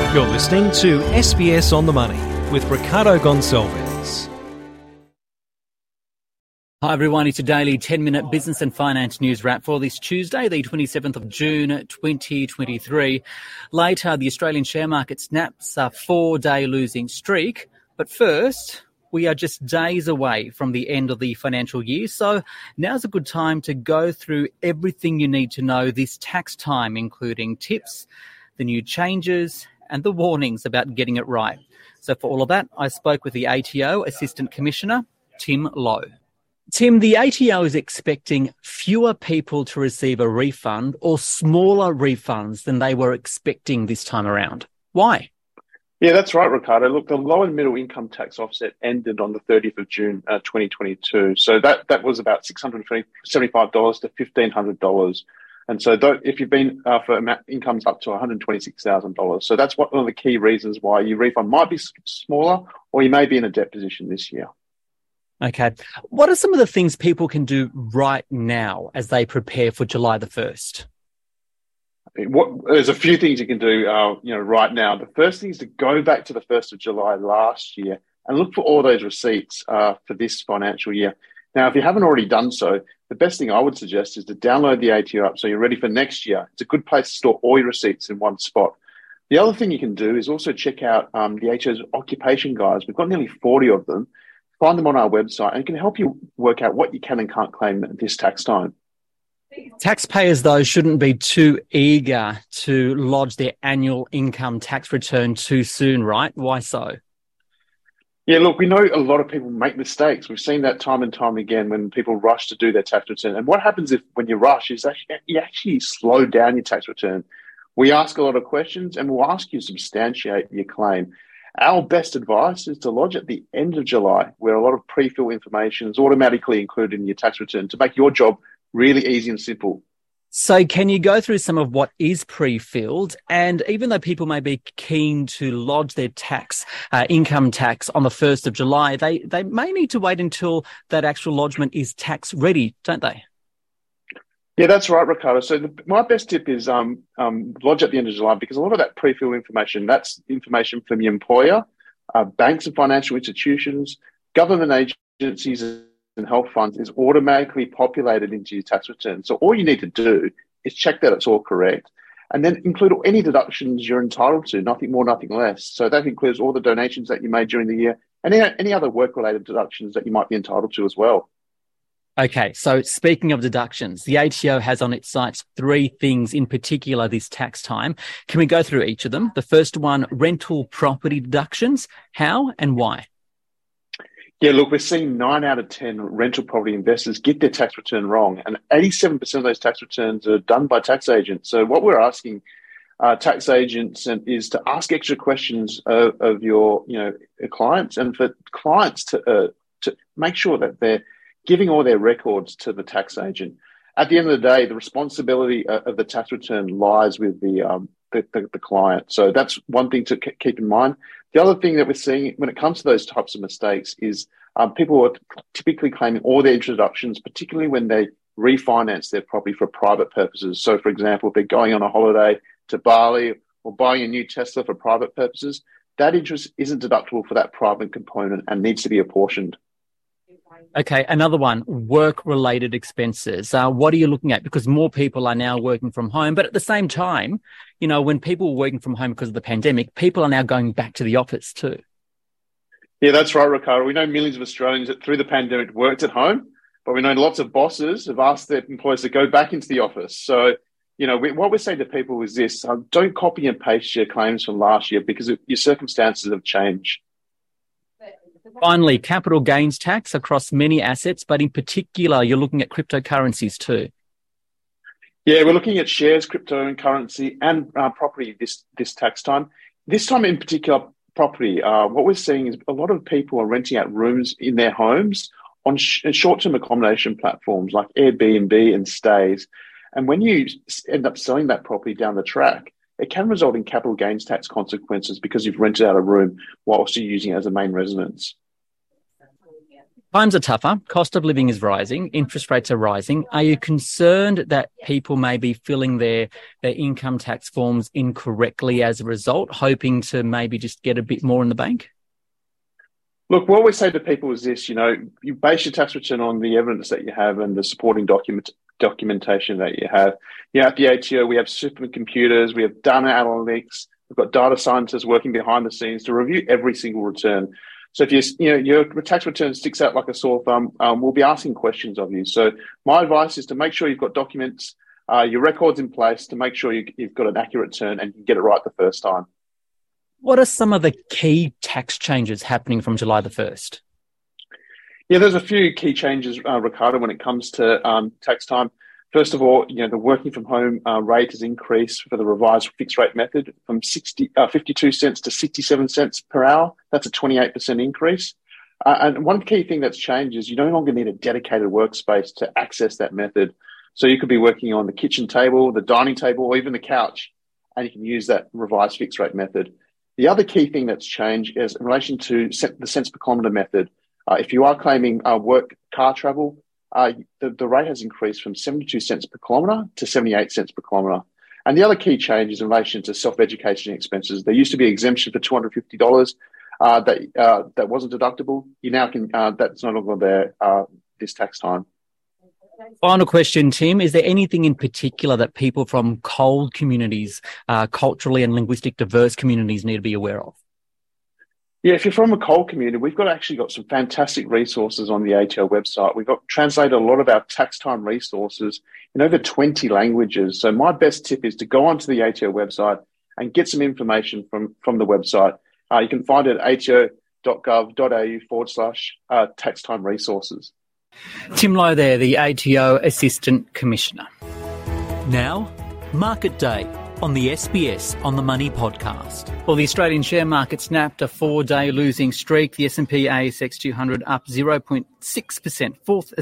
You're listening to SBS On The Money with Ricardo Gonçalves. Hi everyone, it's a daily 10-minute business and finance news wrap for this Tuesday, the 27th of June 2023. Later, the Australian share market snaps a 4-day losing streak. But first, we are just days away from the end of the financial year, so now's a good time to go through everything you need to know this tax time, including tips, the new changes, and the warnings about getting it right. So for all of that, I spoke with the ATO Assistant Commissioner, Tim Lowe. Tim, the ATO is expecting fewer people to receive a refund or smaller refunds than they were expecting this time around. Why? Yeah, that's right, Ricardo. Look, the low and middle income tax offset ended on the 30th of June 2022. So that was about $675 to $1,500. And so if you've been for incomes up to $126,000. So that's one of the key reasons why your refund might be smaller or you may be in a debt position this year. Okay. What are some of the things people can do right now as they prepare for July the 1st? There's a few things you can do right now. The first thing is to go back to the 1st of July last year and look for all those receipts for this financial year. Now, if you haven't already done so, the best thing I would suggest is to download the ATO app so you're ready for next year. It's a good place to store all your receipts in one spot. The other thing you can do is also check out the ATO's occupation guides. We've got nearly 40 of them. Find them on our website and it can help you work out what you can and can't claim at this tax time. Taxpayers, though, shouldn't be too eager to lodge their annual income tax return too soon, right? Why so? Yeah, look, we know a lot of people make mistakes. We've seen that time and time again when people rush to do their tax return. And what happens when you rush is you actually slow down your tax return. We ask a lot of questions and we'll ask you to substantiate your claim. Our best advice is to lodge at the end of July, where a lot of pre-fill information is automatically included in your tax return to make your job really easy and simple. So can you go through some of what is pre-filled? And even though people may be keen to lodge their income tax on the 1st of July, they may need to wait until that actual lodgement is tax ready, don't they? Yeah, that's right, Ricardo. So my best tip is lodge at the end of July, because a lot of that pre-fill information, that's information from your employer, banks and financial institutions, government agencies and health funds is automatically populated into your tax return. So all you need to do is check that it's all correct and then include any deductions you're entitled to, nothing more, nothing less. So that includes all the donations that you made during the year and any other work-related deductions that you might be entitled to as well. Okay, so speaking of deductions, the ATO has on its sites 3 things in particular this tax time. Can we go through each of them? The first one, rental property deductions. How and why? Yeah, look, we're seeing 9 out of 10 rental property investors get their tax return wrong, and 87% of those tax returns are done by tax agents. So what we're asking tax agents is to ask extra questions of your clients, and for clients to make sure that they're giving all their records to the tax agent. At the end of the day, the responsibility of the tax return lies with the client. So that's one thing to keep in mind. The other thing that we're seeing when it comes to those types of mistakes is people are typically claiming all their introductions, particularly when they refinance their property for private purposes. So, for example, if they're going on a holiday to Bali or buying a new Tesla for private purposes, that interest isn't deductible for that private component and needs to be apportioned. Okay, another one, work-related expenses. What are you looking at? Because more people are now working from home, but at the same time, when people were working from home because of the pandemic, people are now going back to the office too. Yeah, that's right, Ricardo. We know millions of Australians that through the pandemic worked at home, but we know lots of bosses have asked their employees to go back into the office. So, what we're saying to people is this, don't copy and paste your claims from last year because your circumstances have changed. Finally, capital gains tax across many assets, but in particular, you're looking at cryptocurrencies too. Yeah, we're looking at shares, crypto and currency and property this tax time. This time in particular, property, what we're seeing is a lot of people are renting out rooms in their homes on short-term accommodation platforms like Airbnb and Stays. And when you end up selling that property down the track, it can result in capital gains tax consequences because you've rented out a room whilst you're using it as a main residence. Times are tougher. Cost of living is rising. Interest rates are rising. Are you concerned that people may be filling their income tax forms incorrectly as a result, hoping to maybe just get a bit more in the bank? Look, what we say to people is this, you base your tax return on the evidence that you have and the supporting documentation that you have. At the ATO, we have supercomputers, we have data analytics, we've got data scientists working behind the scenes to review every single return. So if your tax return sticks out like a sore thumb, we'll be asking questions of you. So my advice is to make sure you've got documents, your records in place to make sure you've got an accurate return and you get it right the first time. What are some of the key tax changes happening from July the 1st? Yeah, there's a few key changes, Ricardo, when it comes to tax time. First of all, the working from home rate has increased for the revised fixed rate method from 52 cents to 67 cents per hour. That's a 28% increase. And one key thing that's changed is you no longer need a dedicated workspace to access that method. So you could be working on the kitchen table, the dining table, or even the couch, and you can use that revised fixed rate method. The other key thing that's changed is in relation to the cents per kilometre method. If you are claiming work car travel, the rate has increased from 72 cents per kilometre to 78 cents per kilometre. And the other key change is in relation to self-education expenses. There used to be exemption for $250 that wasn't deductible. You now can, that's no longer there this tax time. Final question, Tim. Is there anything in particular that people from cold communities, culturally and linguistic diverse communities need to be aware of? Yeah, if you're from a coal community, we've actually got some fantastic resources on the ATO website. We've got translated a lot of our tax time resources in over 20 languages. So my best tip is to go onto the ATO website and get some information from the website. You can find it at ato.gov.au/tax time resources. Tim Lowe there, the ATO Assistant Commissioner. Now, Market Day on the SBS On The Money podcast. Well, the Australian share market snapped a 4-day losing streak. The S&P ASX 200 up 0.6%,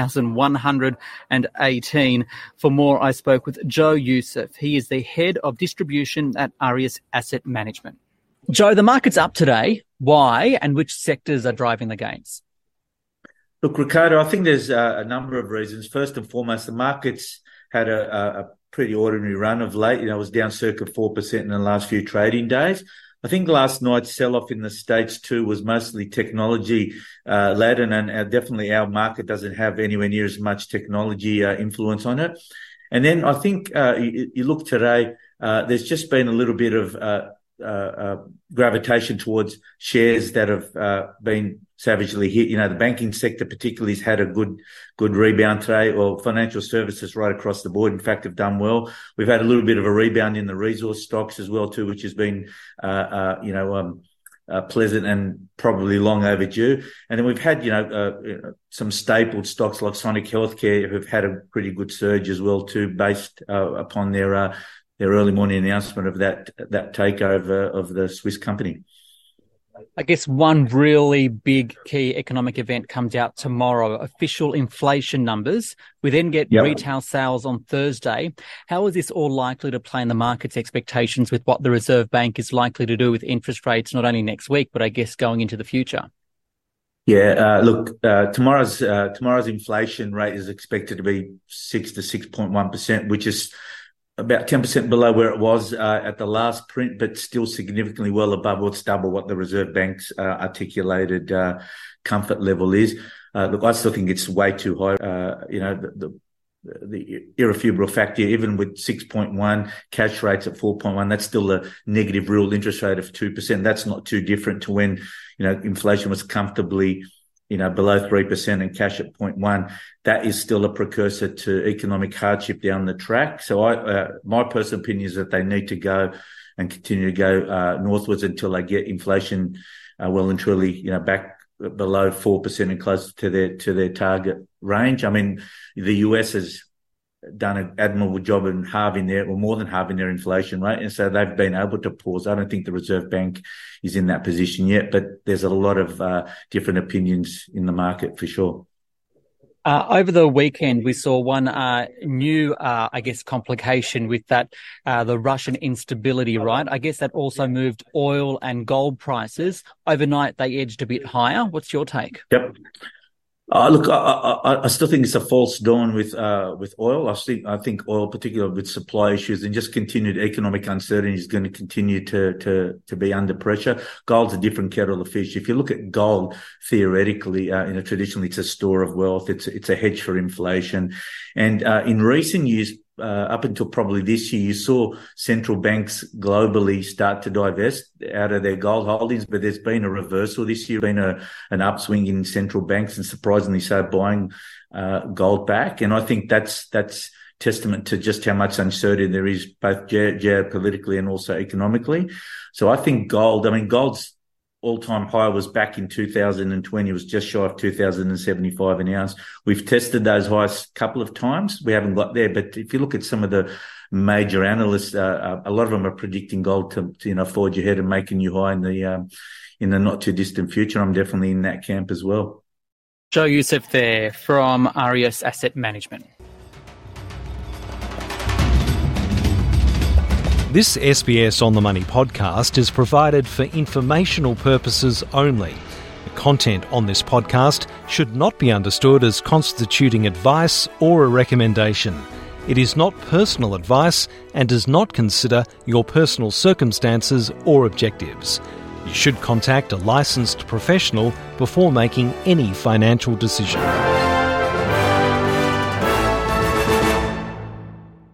7,118. For more, I spoke with Joe Youssef. He is the head of distribution at Arias Asset Management. Joe, the market's up today. Why and which sectors are driving the gains? Look, Ricardo, I think there's a number of reasons. First and foremost, the market's had a pretty ordinary run of late. It was down circa 4% in the last few trading days. I think last night's sell-off in the States too was mostly technology led, and definitely our market doesn't have anywhere near as much technology influence on it. And then I think you look today, there's just been a little bit of gravitation towards shares that have been savagely hit. The banking sector particularly has had a good rebound today, or financial services right across the board, in fact, have done well. We've had a little bit of a rebound in the resource stocks as well too, which has been, pleasant and probably long overdue. And then we've had, some stapled stocks like Sonic Healthcare who've had a pretty good surge as well too, based upon their early morning announcement of that takeover of the Swiss company. I guess one really big key economic event comes out tomorrow, official inflation numbers. We then get retail sales on Thursday. How is this all likely to play in the market's expectations with what the Reserve Bank is likely to do with interest rates, not only next week, but I guess going into the future? Yeah, tomorrow's inflation rate is expected to be 6 to 6.1%, which is about 10% below where it was at the last print, but still significantly well above what's double what the Reserve Bank's articulated comfort level is. I still think it's way too high. The irrefutable fact here, even with 6.1 cash rates at 4.1, that's still a negative real interest rate of 2%. That's not too different to when, inflation was comfortably below 3% and cash at 0.1, that is still a precursor to economic hardship down the track. So my personal opinion is that they need to go and continue to go northwards until they get inflation well and truly, back below 4% and close to their target range. I mean, the US has done an admirable job in more than halving their inflation rate. And so they've been able to pause. I don't think the Reserve Bank is in that position yet, but there's a lot of different opinions in the market for sure. Over the weekend, we saw one new, complication with that, the Russian instability, right? I guess that also moved oil and gold prices. Overnight, they edged a bit higher. What's your take? Yep. Look, I still think it's a false dawn with oil. I think oil, particularly with supply issues and just continued economic uncertainty, is going to continue to be under pressure. Gold's a different kettle of fish. If you look at gold, theoretically, traditionally it's a store of wealth. It's a hedge for inflation, and in recent years, up until probably this year, you saw central banks globally start to divest out of their gold holdings, but there's been a reversal this year, been an upswing in central banks and surprisingly so buying gold back. And I think that's testament to just how much uncertainty there is both geopolitically and also economically. So I think gold's all-time high was back in 2020. It was just shy of 2,075 an ounce. We've tested those highs a couple of times. We haven't got there. But if you look at some of the major analysts, a lot of them are predicting gold to forge ahead and make a new high in the not-too-distant future. I'm definitely in that camp as well. Joe Youssef there from Arias Asset Management. This SBS On The Money podcast is provided for informational purposes only. The content on this podcast should not be understood as constituting advice or a recommendation. It is not personal advice and does not consider your personal circumstances or objectives. You should contact a licensed professional before making any financial decision.